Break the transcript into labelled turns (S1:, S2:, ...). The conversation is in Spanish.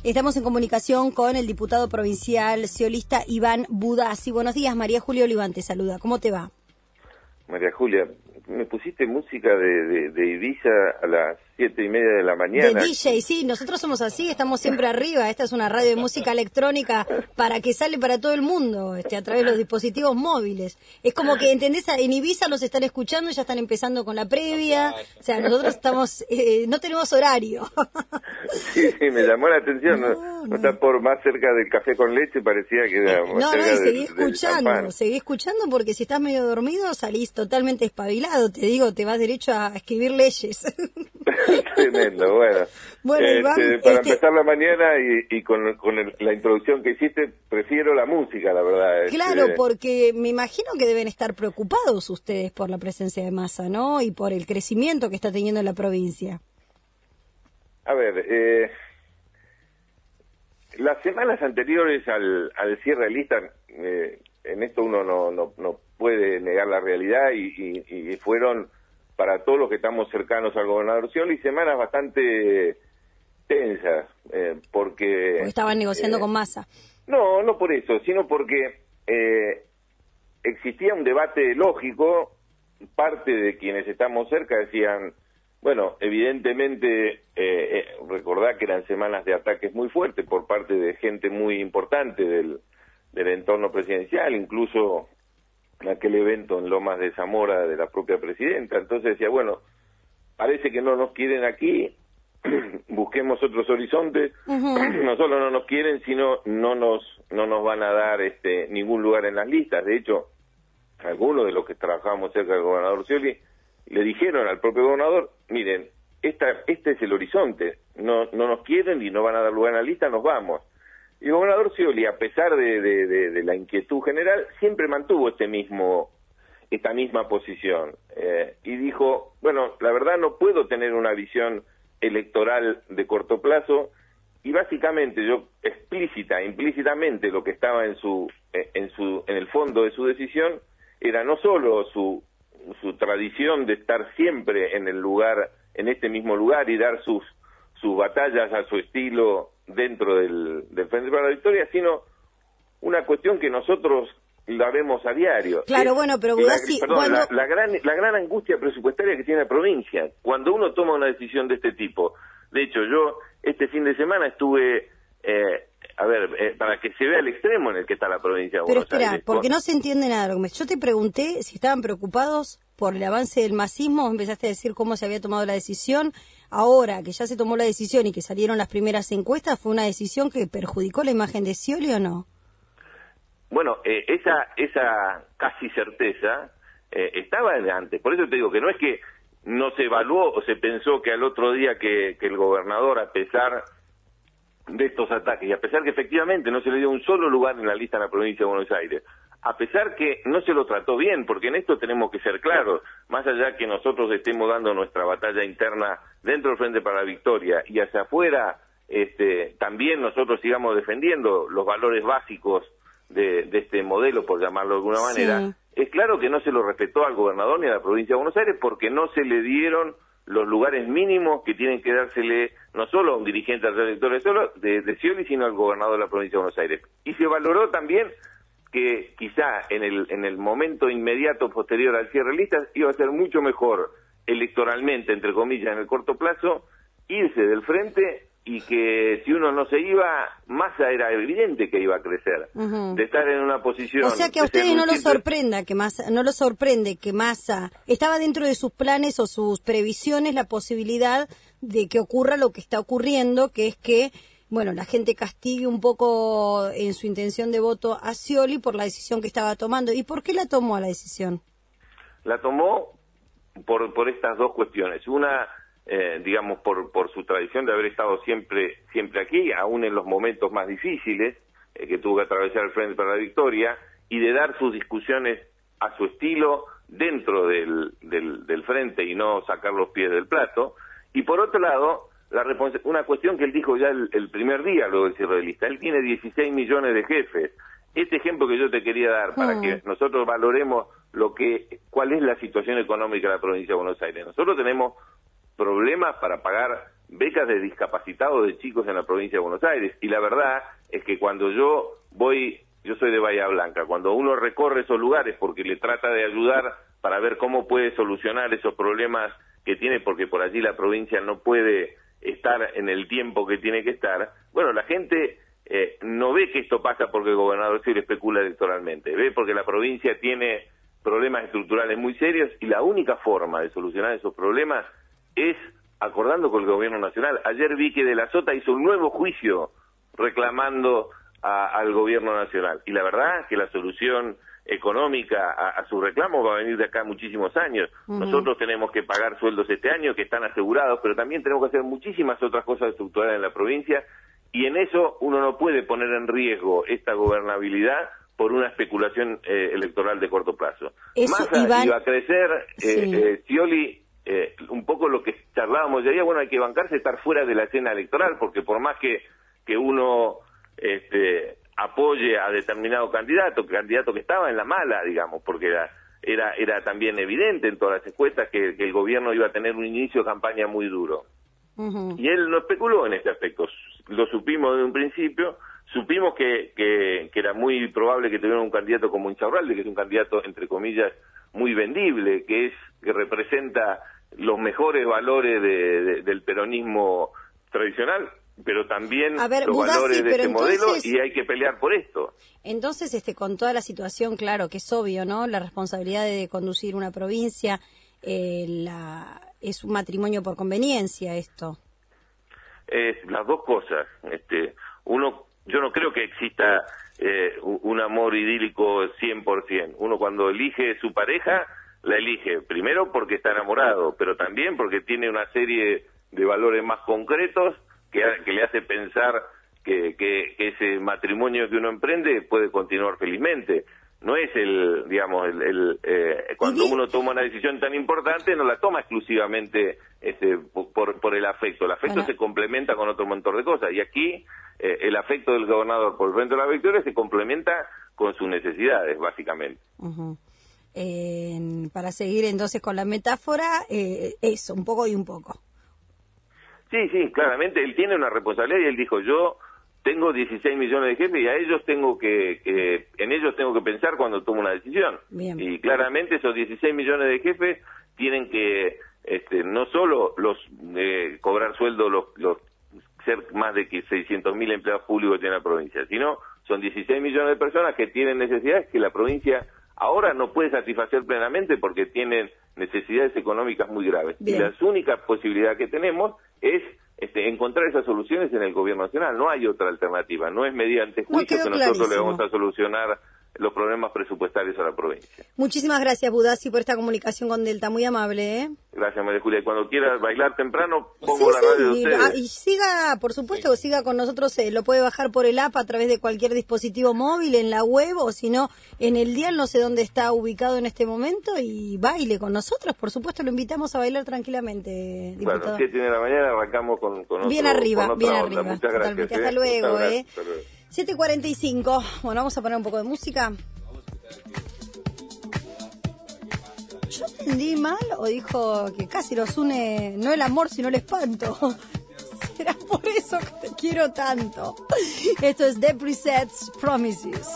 S1: Estamos en comunicación con el diputado provincial sciolista Iván Budassi. Buenos días, María Julia Oliván te saluda. ¿Cómo te va?
S2: María Julia, me pusiste música de Ibiza a las 7:30 de la mañana.
S1: De DJ, sí, nosotros somos así, estamos siempre arriba. Esta es una radio de música electrónica para que sale para todo el mundo, a través de los dispositivos móviles. Es como que, ¿entendés? En Ibiza nos están escuchando, ya están empezando con la previa. O sea, nosotros estamos, no tenemos horario.
S2: Sí, me llamó la atención. No está por más cerca del café con leche, parecía que era más cerca
S1: y seguí escuchando porque si estás medio dormido salís totalmente espabilado, te digo, te vas derecho a escribir leyes.
S2: Tremendo, bueno
S1: Iván,
S2: para empezar la mañana y con la introducción que hiciste, prefiero la música, la verdad.
S1: Claro, porque me imagino que deben estar preocupados ustedes por la presencia de Massa, ¿no? Y por el crecimiento que está teniendo en la provincia.
S2: A ver, las semanas anteriores al cierre de lista, en esto uno no puede negar la realidad y fueron, para todos los que estamos cercanos al gobernador Scioli, semanas bastante tensas, porque
S1: estaban negociando con Massa.
S2: No por eso, sino porque existía un debate lógico. Parte de quienes estamos cerca decían, bueno, evidentemente, recordá que eran semanas de ataques muy fuertes por parte de gente muy importante del entorno presidencial, incluso en aquel evento en Lomas de Zamora de la propia presidenta. Entonces decía, bueno, parece que no nos quieren aquí, busquemos otros horizontes. No solo no nos quieren, sino no nos van a dar ningún lugar en las listas. De hecho, algunos de los que trabajamos cerca del gobernador Scioli le dijeron al propio gobernador, miren, este es el horizonte, no nos quieren y no van a dar lugar en la lista, nos vamos. Y el gobernador Scioli, a pesar de la inquietud general, siempre mantuvo esta misma posición. Y dijo, bueno, la verdad no puedo tener una visión electoral de corto plazo, y básicamente implícitamente lo que estaba en el fondo de su decisión era no solo su tradición de estar siempre en este mismo lugar y dar sus batallas a su estilo dentro del Frente para la Victoria, sino una cuestión que nosotros la vemos a diario.
S1: Claro, bueno, pero Budassi,
S2: la gran angustia presupuestaria que tiene la provincia cuando uno toma una decisión de este tipo. De hecho, yo este fin de semana estuve, para que se vea el extremo en el que está la provincia de Buenos Aires.
S1: Porque no se entiende nada. Yo te pregunté si estaban preocupados por el avance del masismo, empezaste a decir cómo se había tomado la decisión. Ahora que ya se tomó la decisión y que salieron las primeras encuestas, ¿fue una decisión que perjudicó la imagen de Scioli o no?
S2: Bueno, esa casi certeza estaba desde antes. Por eso te digo que no es que no se evaluó o se pensó que al otro día que el gobernador, a pesar de estos ataques y a pesar que efectivamente no se le dio un solo lugar en la lista en la provincia de Buenos Aires, a pesar que no se lo trató bien, porque en esto tenemos que ser claros, más allá que nosotros estemos dando nuestra batalla interna dentro del Frente para la Victoria y hacia afuera también nosotros sigamos defendiendo los valores básicos de este modelo, por llamarlo de alguna manera, sí. Es claro que no se lo respetó al gobernador ni a la provincia de Buenos Aires porque no se le dieron los lugares mínimos que tienen que dársele no solo a un dirigente del territorio de Scioli, sino al gobernador de la provincia de Buenos Aires. Y se valoró también que quizá en el momento inmediato posterior al cierre de listas iba a ser mucho mejor electoralmente, entre comillas, en el corto plazo, irse del frente, y que si uno no se iba, Massa era evidente que iba a crecer, de estar en una posición...
S1: O sea que a ustedes no lo sorprende que Massa estaba dentro de sus planes o sus previsiones la posibilidad de que ocurra lo que está ocurriendo, que es que, bueno, la gente castigue un poco en su intención de voto a Scioli por la decisión que estaba tomando. ¿Y por qué la tomó la decisión?
S2: La tomó por estas dos cuestiones. Una... digamos, por su tradición de haber estado siempre aquí, aún en los momentos más difíciles que tuvo que atravesar el Frente para la Victoria, y de dar sus discusiones a su estilo dentro del Frente y no sacar los pies del plato. Y por otro lado, una cuestión que él dijo ya el primer día luego del cierre de lista, él tiene 16 millones de jefes. Este ejemplo que yo te quería dar para que nosotros valoremos cuál es la situación económica de la provincia de Buenos Aires. Nosotros tenemos problemas para pagar becas de discapacitados de chicos en la provincia de Buenos Aires. Y la verdad es que cuando yo soy de Bahía Blanca, cuando uno recorre esos lugares porque le trata de ayudar para ver cómo puede solucionar esos problemas que tiene, porque por allí la provincia no puede estar en el tiempo que tiene que estar, bueno, la gente no ve que esto pasa porque el gobernador se le especula electoralmente, ve porque la provincia tiene problemas estructurales muy serios y la única forma de solucionar esos problemas es acordando con el gobierno nacional. Ayer vi que De la Sota hizo un nuevo juicio reclamando al gobierno nacional, y la verdad que la solución económica a su reclamo va a venir de acá muchísimos años. Nosotros tenemos que pagar sueldos este año que están asegurados, pero también tenemos que hacer muchísimas otras cosas estructurales en la provincia, y en eso uno no puede poner en riesgo esta gobernabilidad por una especulación electoral de corto plazo. Massa iba a crecer, Scioli, un poco lo que charlábamos de ayer, bueno, hay que bancarse estar fuera de la escena electoral, porque por más que uno apoye a determinado candidato que estaba en la mala, digamos, porque era también evidente en todas las encuestas que el gobierno iba a tener un inicio de campaña muy duro. Y él no especuló en este aspecto, lo supimos desde un principio, supimos que era muy probable que tuviera un candidato como Insaurralde, que es un candidato, entre comillas, muy vendible, que representa los mejores valores del peronismo tradicional, pero también los valores de este modelo, y hay que pelear por esto.
S1: Entonces, con toda la situación, claro, que es obvio, ¿no? La responsabilidad de conducir una provincia, es un matrimonio por conveniencia esto.
S2: Las dos cosas. Yo no creo que exista un amor idílico 100%. Uno cuando elige su pareja, la elige primero porque está enamorado, pero también porque tiene una serie de valores más concretos que le hace pensar que ese matrimonio que uno emprende puede continuar felizmente. No es cuando uno toma una decisión tan importante, no la toma exclusivamente por el afecto. El afecto se complementa con otro montón de cosas. Y aquí el afecto del gobernador por el Frente de la Victoria se complementa con sus necesidades, básicamente.
S1: Para seguir entonces con la metáfora, eso, un poco y un poco.
S2: Sí, claramente él tiene una responsabilidad, y él dijo, yo tengo 16 millones de jefes y a ellos en ellos tengo que pensar cuando tomo una decisión.
S1: Bien.
S2: Y claramente esos 16 millones de jefes tienen que no solo cobrar sueldo ser más de 600.000 empleados públicos que tiene la provincia, sino son 16 millones de personas que tienen necesidades que la provincia ahora no puede satisfacer plenamente porque tienen necesidades económicas muy graves.
S1: Bien.
S2: Y la única posibilidad que tenemos es encontrar esas soluciones en el gobierno nacional. No hay otra alternativa. No es mediante juicio que nosotros le vamos a solucionar los problemas presupuestarios a la provincia.
S1: Muchísimas gracias, Budassi, por esta comunicación con Delta. Muy amable, ¿eh?
S2: Gracias, María Julia. Y cuando quiera bailar temprano, pongo la radio de ustedes.
S1: Y siga, por supuesto, siga con nosotros. Lo puede bajar por el app a través de cualquier dispositivo móvil, en la web, o si no, en el dial, no sé dónde está ubicado en este momento, y baile con nosotros. Por supuesto, lo invitamos a bailar tranquilamente, diputado.
S2: Bueno, 7 de la mañana arrancamos con
S1: bien arriba, bien
S2: onda.
S1: arriba.
S2: Muchas gracias.
S1: Hasta luego, ¿eh? 7:45. Bueno, vamos a poner un poco de música. ¿Yo entendí mal o dijo que casi los une no el amor sino el espanto? ¿Será por eso que te quiero tanto? Esto es The Presets Promises.